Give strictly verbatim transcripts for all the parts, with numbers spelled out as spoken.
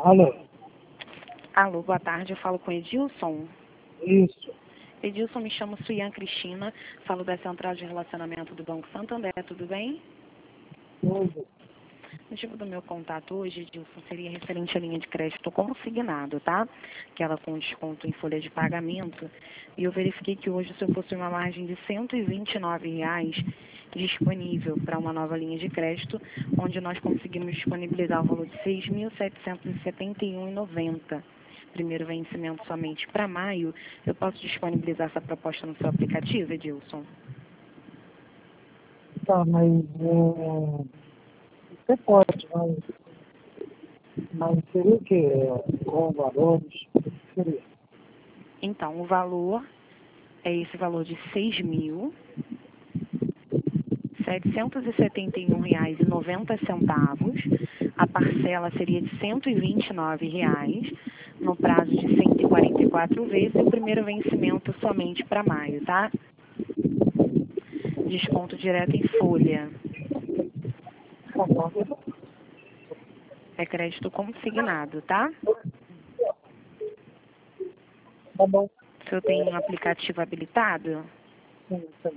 Alô? Alô, boa tarde, eu falo com Edilson. Isso. Edilson, me chamo Suian Cristina, falo da Central de Relacionamento do Banco Santander, tudo bem? Tudo. O motivo do meu contato hoje, Edilson, seria referente à linha de crédito consignado, tá? Aquela com desconto em folha de pagamento. E eu verifiquei que hoje o senhor possui uma margem de cento e vinte e nove reais disponível para uma nova linha de crédito, onde nós conseguimos disponibilizar o valor de seis mil setecentos e setenta e um reais e noventa centavos. Primeiro vencimento somente para maio. Eu posso disponibilizar essa proposta no seu aplicativo, Edilson? Tá, mas é, você pode, mas, mas seria o quê? Com valores? O que seria? Então, o valor é esse valor de seis mil setecentos e setenta e um reais e noventa centavos. A parcela seria de cento e vinte e nove reais, no prazo de cento e quarenta e quatro vezes, e o primeiro vencimento somente para maio, tá? Desconto direto em folha. Tá bom. É crédito consignado, tá? Tá bom. O senhor tem um aplicativo habilitado? Sim, sim.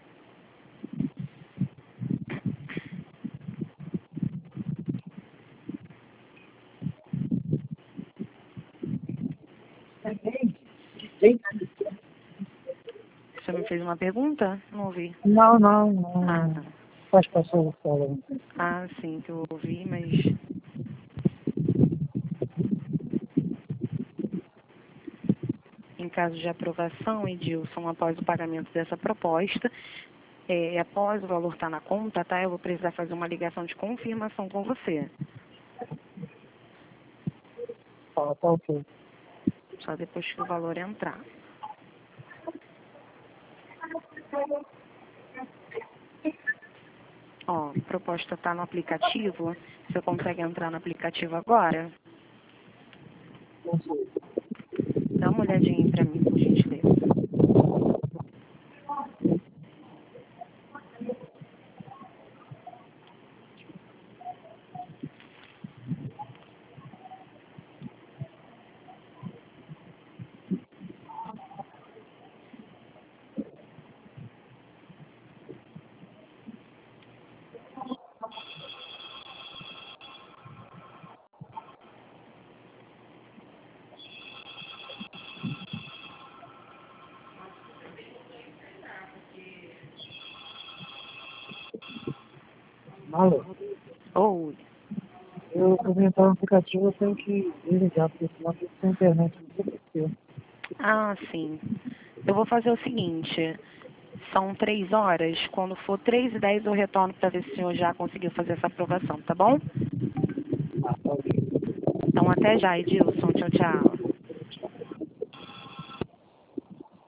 O senhor me fez uma pergunta? Não ouvi. Não, não, não. Ah, tá. Faz passar o falando. Ah, sim, que eu ouvi, mas... Em caso de aprovação, Edilson, após o pagamento dessa proposta, é, após o valor estar na conta, tá? Eu vou precisar fazer uma ligação de confirmação com você. Tá, tá ok. Só depois que o valor entrar. Ó, a proposta está no aplicativo. Você consegue entrar no aplicativo agora? Não sei. Dá uma olhadinha aí pra mim, por gentileza. Alô? Ou, Eu, para entrar no aplicativo, eu tenho que ligar, porque senão fica sem internet. Não sei porquê. ah, sim. Eu vou fazer o seguinte. São três horas. Quando for três e dez, eu retorno para ver se o senhor já conseguiu fazer essa aprovação, tá bom? Ah, tá ok. Então, até já, Edilson. Tchau, tchau.